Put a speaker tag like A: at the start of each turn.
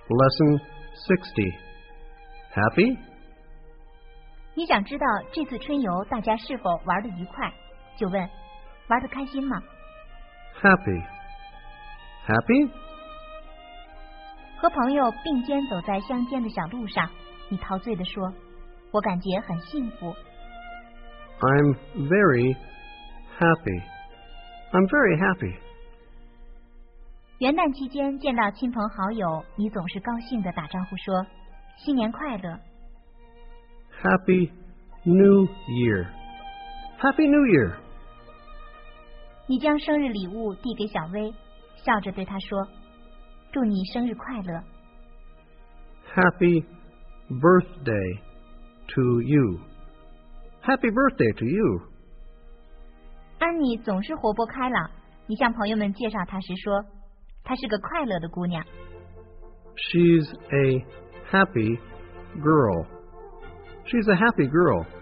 A: Lesson 60. Happy?
B: 你想知道这次春游大家是否玩得愉快，就问玩得开心吗？
A: Happy. Happy?
B: 和朋友并肩走在乡间的小路上，你陶醉地说，我感觉很幸福。
A: I'm very happy. I'm very happy.
B: 元旦期间见到亲朋好友，你总是高兴地打招呼说新年快乐。
A: Happy New Year. Happy New Year.
B: 你将生日礼物递给小薇，笑着对她说，祝你生日快乐。
A: Happy birthday to you. Happy birthday to you.
B: 安妮总是活泼开朗，你向朋友们介绍她时说，她是个快乐的姑娘。
A: She's a happy girl. She's a happy girl.